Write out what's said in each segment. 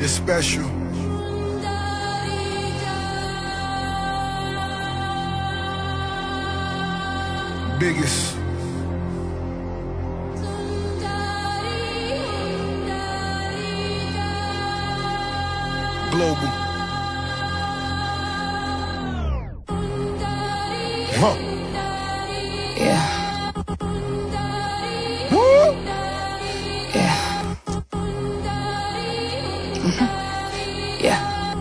It's special. Biggest. Global. Huh. Yeah. Woo! Yeah. Yeah.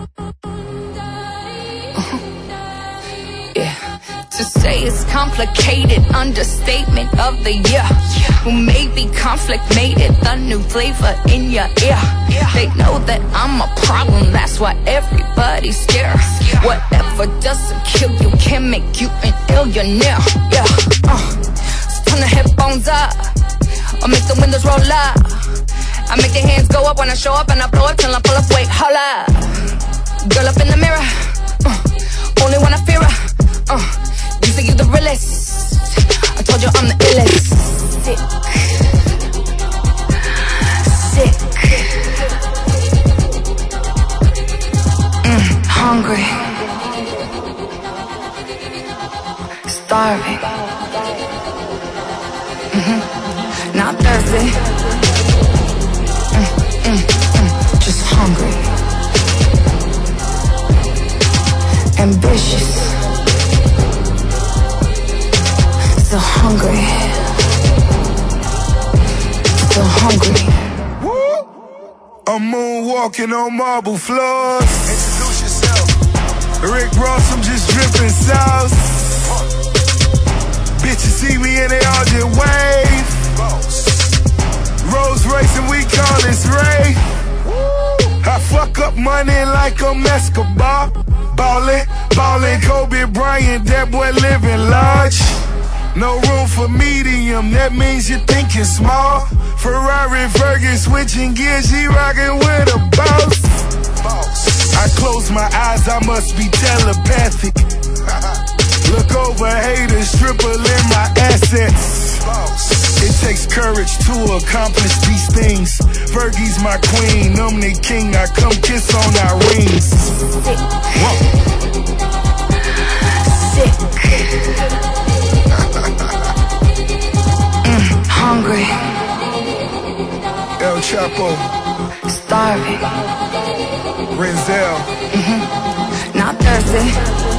Yeah. To say it's complicated, understatement of the year. Who may be conflict made it the new flavor in your ear. They know that I'm a problem, that's why everybody's scared. Whatever doesn't kill you can make you an billionaire. Yeah. So turn the headphones up, or make the windows roll up. I make their hands go up when I show up, and I blow up till I pull up. Wait, hold up. Girl up in the mirror, only when I fear her. You think you the realest, I told you I'm the illest. Sick. Sick. Hungry. Starving. Not thirsty. Just hungry. Ambitious. So hungry. So hungry. Woo! I'm moonwalking on marble floors. Introduce yourself. Rick Ross, I'm just dripping sauce. Bitches see me and they all just wave. Rolls Royce and we call this rave. I fuck up money like I'm Escobar. Ballin', ballin', Kobe Bryant, that boy living large. No room for medium, that means you're thinking small. Ferrari, Fergie, switching gears, she rockin' with a boss. I close my eyes, I must be telepathic. Look over haters, triple in my assets. It takes courage to accomplish these things. Fergie's my queen, I'm the king, I come kiss on our rings. Sick. Hungry. El Chapo. Starving. Renzel. Not thirsty.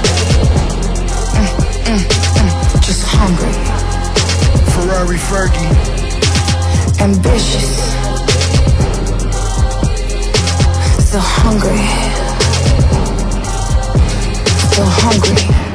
Just hungry. Ferrari Fergie. Ambitious. So hungry. So hungry.